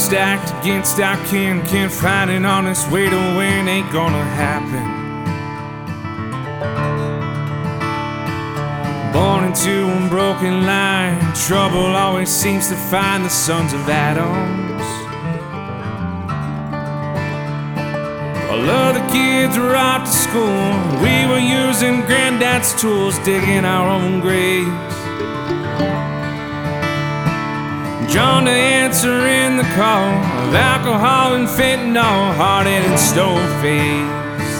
stacked against our kin. Can't find an honest way to win, ain't gonna happen. Born into a broken line, trouble always seems to find the sons of Adams. All other kids were off to school, we were using granddad's tools, digging our own graves. John to answer in the call of alcohol and fentanyl, hard-headed, stone-faced.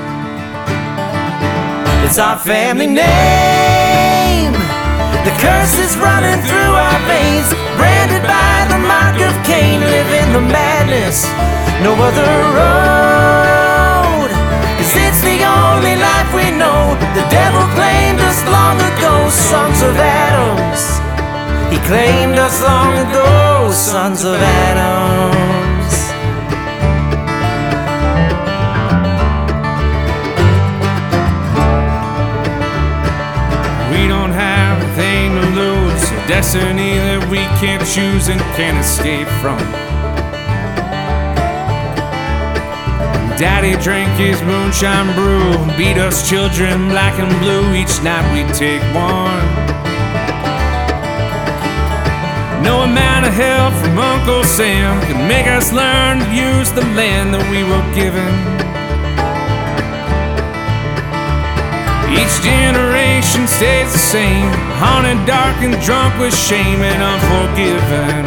It's our family name, the curse is running through our veins, branded by the mark of Cain, living the madness, no other road, 'cause it's the only life we know. The devil claimed us long ago, sons of Adams. He claimed us long ago, sons of Adams. We don't have a thing to lose, a destiny that we can't choose and can't escape from. Daddy drank his moonshine brew, beat us children black and blue, each night we'd take one. No amount of help from Uncle Sam could make us learn to use the land that we were given. Each generation stays the same, haunted, dark, and drunk with shame and unforgiven.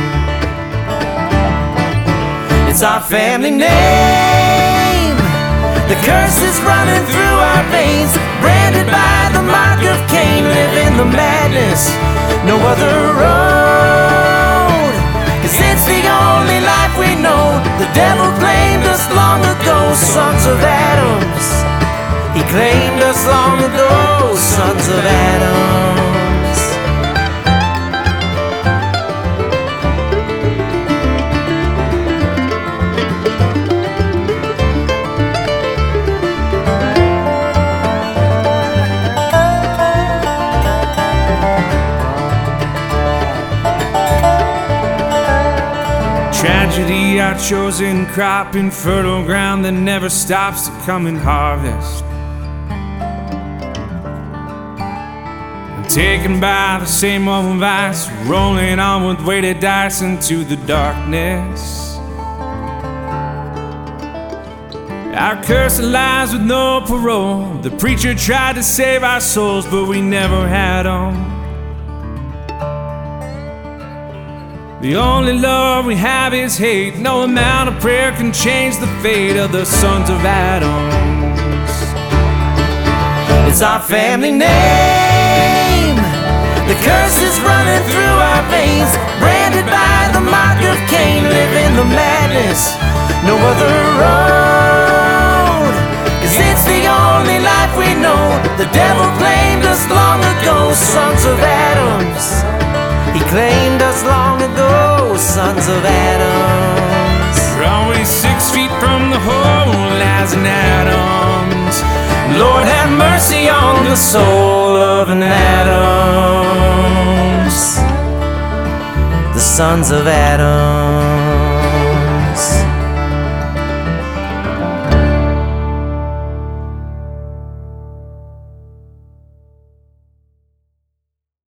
It's our family name, the curse is running through our veins, branded by the mark of Cain, living the madness, no other road, 'cause it's the only life we know. The devil claimed us long ago, sons of Adams. He claimed us long ago, sons of Adams. Tragedy, our chosen crop, in fertile ground that never stops to come and harvest. Taken by the same old vice, rolling on with weighted dice into the darkness. Our curse lies with no parole. The preacher tried to save our souls, but we never had them. The only love we have is hate. No amount of prayer can change the fate of the sons of Adams. It's our family name, the curse is running through our veins, branded by the mark of Cain, living the madness, no other road, 'cause it's the only life we know. The devil claimed us long ago, sons of Adams. He claimed us long ago, sons of Adams. We're always 6 feet from the hole as an Adams. Lord have mercy on the soul of an Adams, the sons of Adams.